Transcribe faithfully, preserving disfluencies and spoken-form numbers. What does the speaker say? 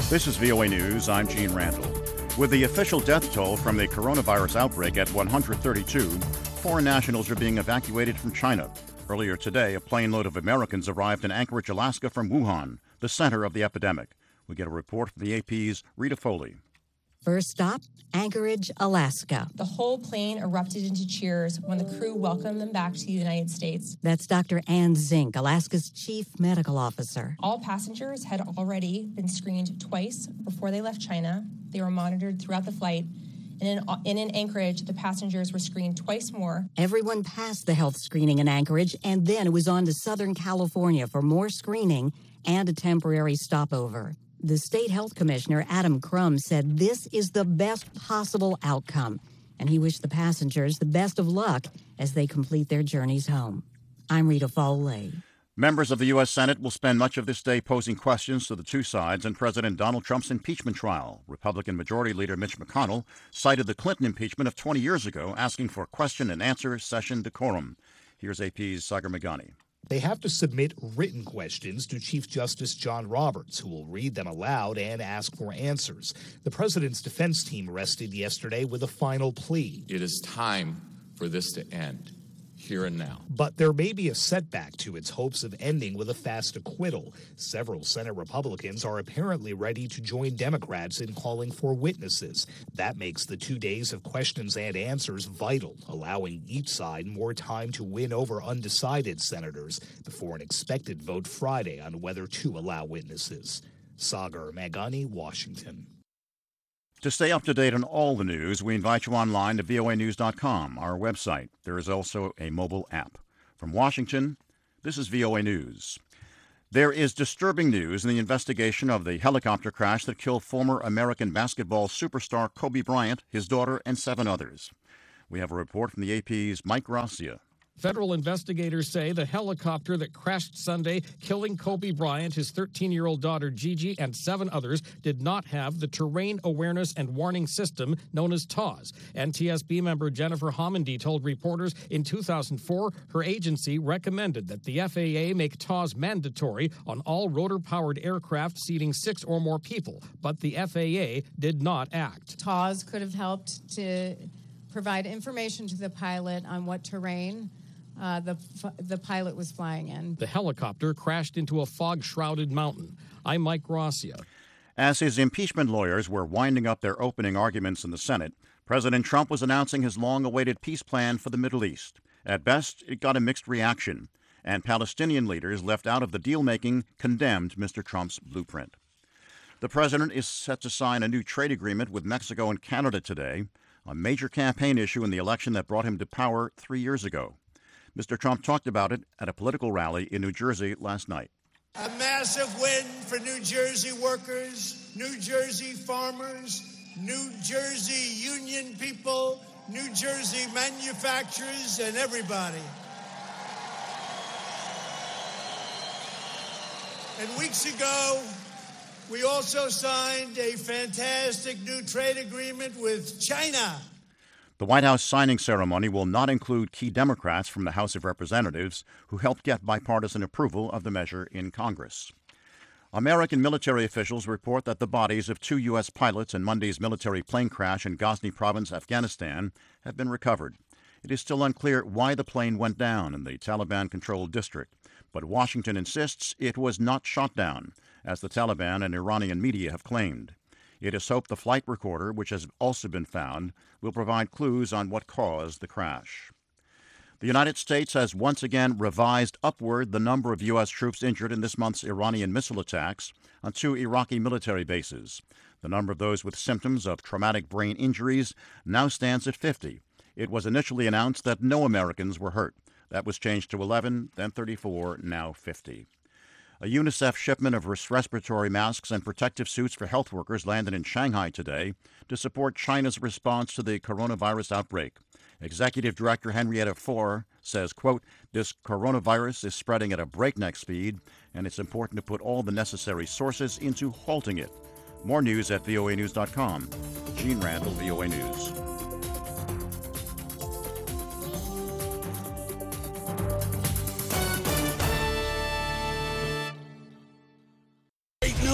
This is V O A News. I'm Gene Randall. With the official death toll from the coronavirus outbreak at one hundred thirty-two, foreign nationals are being evacuated from China. Earlier today, a plane load of Americans arrived in Anchorage, Alaska from Wuhan, the center of the epidemic. We get a report from the A P's Rita Foley. First stop, Anchorage, Alaska. The whole plane erupted into cheers when the crew welcomed them back to the United States. That's Doctor Ann Zink, Alaska's chief medical officer. All passengers had already been screened twice before they left China. They were monitored throughout the flight. And in, and in Anchorage, the passengers were screened twice more. Everyone passed the health screening in Anchorage, and then it was on to Southern California for more screening and a temporary stopover. The state health commissioner, Adam Crum, said this is the best possible outcome, and he wished the passengers the best of luck as they complete their journeys home. I'm Rita Foley. Members of the U S Senate will spend much of this day posing questions to the two sides in President Donald Trump's impeachment trial. Republican Majority Leader Mitch McConnell cited the Clinton impeachment of twenty years ago, asking for question and answer session decorum. Here's A P's Sagar Meghani. They have to submit written questions to Chief Justice John Roberts, who will read them aloud and ask for answers. The president's defense team rested yesterday with a final plea. It is time for this to end, here and now. But there may be a setback to its hopes of ending with a fast acquittal. Several Senate Republicans are apparently ready to join Democrats in calling for witnesses. That makes the two days of questions and answers vital, allowing each side more time to win over undecided senators before an expected vote Friday on whether to allow witnesses. Sagar Meghani, Washington. To stay up to date on all the news, we invite you online to V O A news dot com, our website. There is also a mobile app. From Washington, this is V O A News. There is disturbing news in the investigation of the helicopter crash that killed former American basketball superstar Kobe Bryant, his daughter, and seven others. We have a report from the A P's Mike Gracia. Federal investigators say the helicopter that crashed Sunday, killing Kobe Bryant, his thirteen-year-old daughter Gigi, and seven others, did not have the Terrain Awareness and Warning System known as T A W S. N T S B member Jennifer Homendy told reporters in two thousand four her agency recommended that the F A A make T A W S mandatory on all rotor-powered aircraft seating six or more people, but the F A A did not act. T A W S could have helped to provide information to the pilot on what terrain Uh, the the pilot was flying in. The helicopter crashed into a fog-shrouded mountain. I'm Mike Gracia. As his impeachment lawyers were winding up their opening arguments in the Senate, President Trump was announcing his long-awaited peace plan for the Middle East. At best, it got a mixed reaction, and Palestinian leaders left out of the deal-making condemned Mister Trump's blueprint. The president is set to sign a new trade agreement with Mexico and Canada today, a major campaign issue in the election that brought him to power three years ago. Mister Trump talked about it at a political rally in New Jersey last night. A massive win for New Jersey workers, New Jersey farmers, New Jersey union people, New Jersey manufacturers, and everybody. And weeks ago, we also signed a fantastic new trade agreement with China. The White House signing ceremony will not include key Democrats from the House of Representatives who helped get bipartisan approval of the measure in Congress. American military officials report that the bodies of two U S pilots in Monday's military plane crash in Ghazni Province, Afghanistan, have been recovered. It is still unclear why the plane went down in the Taliban-controlled district, but Washington insists it was not shot down, as the Taliban and Iranian media have claimed. It is hoped the flight recorder, which has also been found, will provide clues on what caused the crash. The United States has once again revised upward the number of U S troops injured in this month's Iranian missile attacks on two Iraqi military bases. The number of those with symptoms of traumatic brain injuries now stands at fifty. It was initially announced that no Americans were hurt. That was changed to eleven, then thirty-four, now fifty. A UNICEF shipment of respiratory masks and protective suits for health workers landed in Shanghai today to support China's response to the coronavirus outbreak. Executive Director Henrietta Fore says, quote, "This coronavirus is spreading at a breakneck speed, and it's important to put all the necessary sources into halting it." More news at V O A news dot com. Gene Randall, V O A News.